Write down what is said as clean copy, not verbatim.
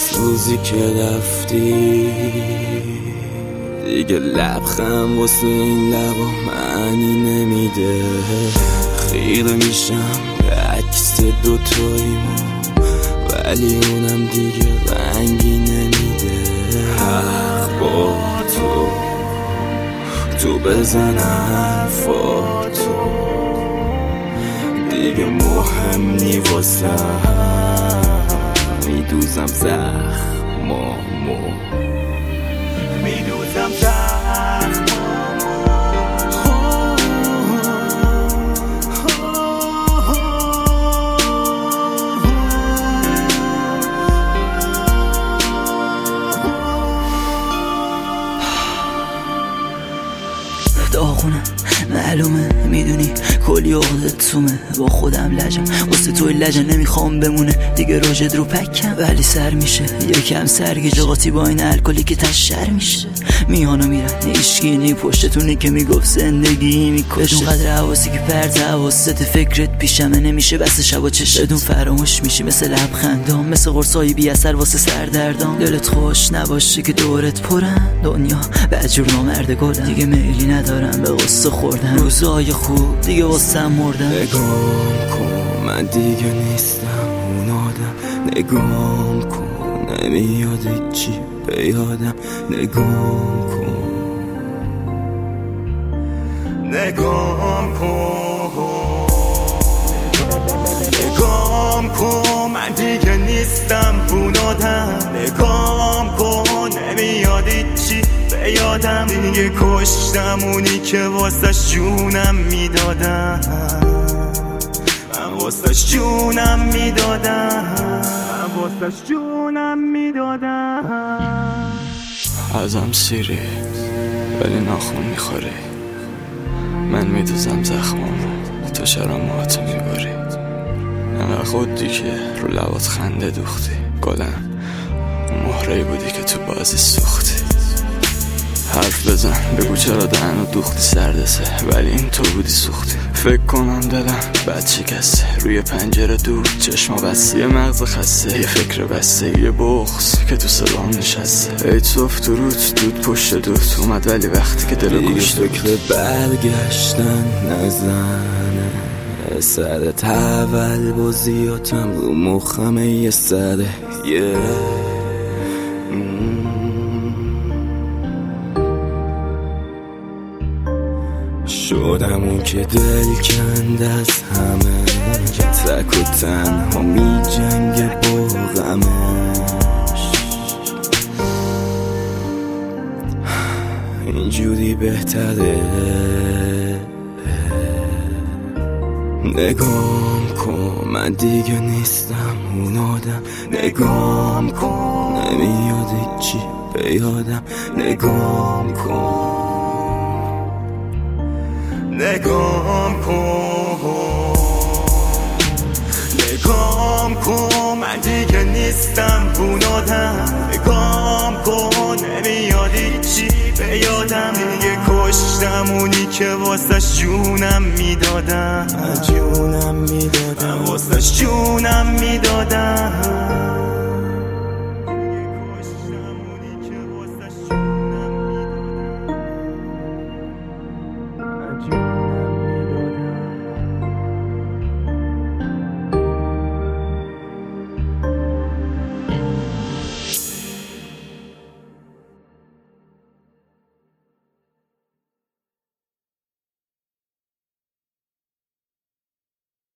از روزی که رفتی دیگه لبخند واسه این لبا معنی نمیده. خیره میشم به عکس دوتاییمون ولی اونم دیگه رنگی نمیده. حق با تو بزن حرفاتو دیگه مهم نی واسم. میدوزم زخمامو میدوزم داغونه معلومه میدونی کلی عقدت تومه. با خودم لجم واسه توی لجم نمیخوام بمونه دیگه روژت رو پکم ولی سر میشه یکم سرگیجه قاطی با این الکلی که تشر میشه. میانو میرن ایشکی نی پشتتونی که میگفت زندگی میکشه. بدون قدر حواسی که پرت حواست فکرت پیشمه نمیشه بس شب و چشه. بدون فراموش میشی مثل لبخندام مثل قرصایی بی اثر واسه سردردام. دلت خوش نباشه که دورت پرن دنیا بدجور نامرد گلم. دیگه میلی ندارم به قصه خوردن روزای خوب دیگه واسم مردن. نگام کن من دیگه نیستم اون آدم. نگام کن نمیاد چی به یادم. نگام کن نگام کن نگام کن من دیگه نیستم اون آدم. نگام کن نمیاد چی به یادم. دیگه کشتم اونی که واسش جونم میدادم. من واسش جونم میدادم. ازم سیری ولی ناخون میخوری. من میدوزم زخمامو تو چرا موهاتو میبری. انقدر خودی که رو لبات خنده دوختی. گلم اون مهره‌ای بودی که تو بازی سوختی. حرف بزن بگو چرا دهنو دوختی سردسه ولی این تو بودی سوختی. فکر کنم دلم بد شکسته روی پنجره دود چشما بسته. یه مغز خسته یه فکر بسته یه بغض که تو صدام نشسته. ای صف تو روت دود پشت دود اومد ولی وقتی که دل گوش فکر برگشتن نزنه. سر تول بازیاتم رو مخمه یه سره شدم اون که دل کند از همه. تک و تنها می جنگه با غمش. اینجوری بهتره. نگام کن من دیگه نیستم اون آدم. نگام کن نمیاد چی به یادم. نگام کن نگام کن نگام کن من دیگه نیستم اون آدم. نگام کن نمیاد چی به یادم. دیگه کشتم اونی که واسش جونم میدادم.